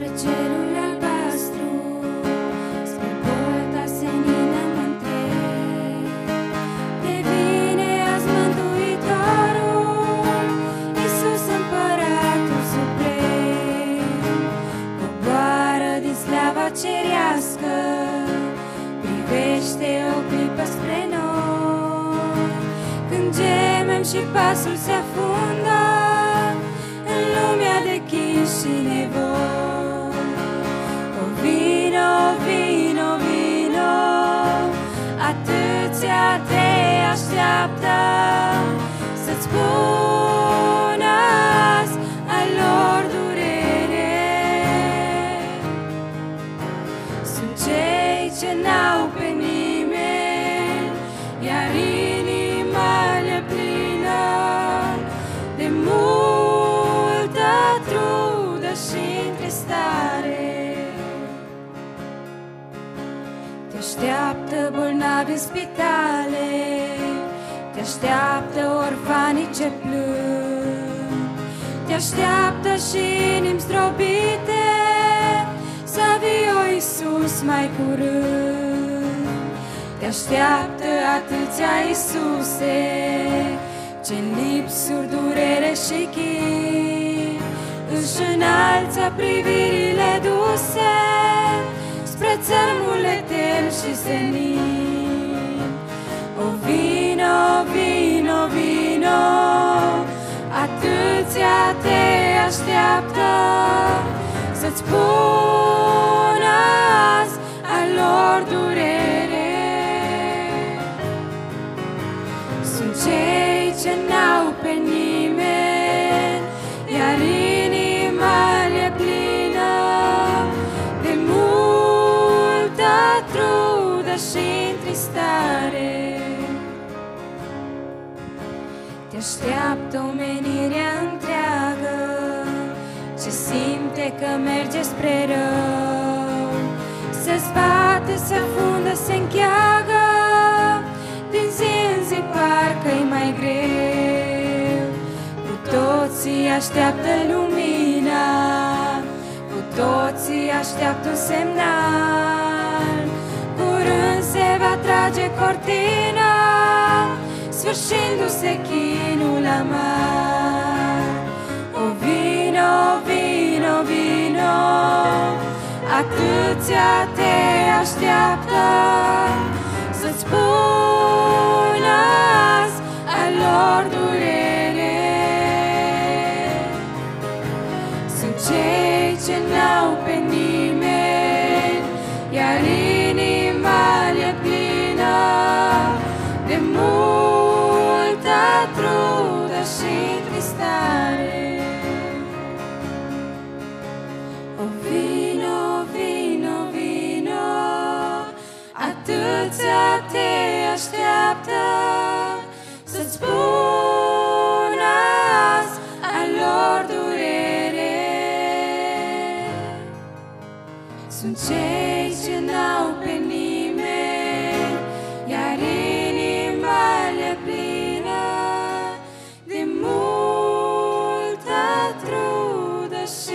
spre cerul albastru, spre bolta senină mă întreg. De vine azi Mântuitorul, Iisus Împăratul Suprem. Coboară din slava cerească, privește o clipă spre noi. Când gemem și pasul se afundă în lumea de chin și nevoi. O vino, vino, vino, atâția te așteaptă să-ți spună azi a lor durere. Sunt cei ce n-au pe nimeni, iar inima le plină de multă trudă și întristare. Te așteaptă bolnavi în spitale, te așteaptă orfanii ce plâng, te așteaptă și inimi zdrobite să vii, o Iisus, mai curând. Te așteaptă atâția Iisuse, ce-n lipsuri, durere și chin își înalță privirile duse spre țărmul etern și senin. O vino, vino, vino, atâția te așteaptă să-ți spună azi a lor durere. Sunt cei ce n-au pe nimeni, iar inima le plină de multă trudă și întristare. Te așteaptă omenirea întreagă, ce simte că merge spre rău, se-ți bate, se afundă, se încheagă, din zi în zi parcă-i mai greu. Cu toții așteaptă lumina, cu toții așteaptă un semnal. Curând se va trage cortina, sfârșindu-se chinul amar. O vino, vino, vino, atâția te așteaptă să-ți spună azi a lor durere. Sunt cei ce n-au pe nimeni, iar inima le plină de multă trudă și întristare. O vino, vino, vino, atâția te așteaptă să-ți spună azi a lor durere. Sunt cei ce n-au pe nimeni, iar inima le plină de multă trudă și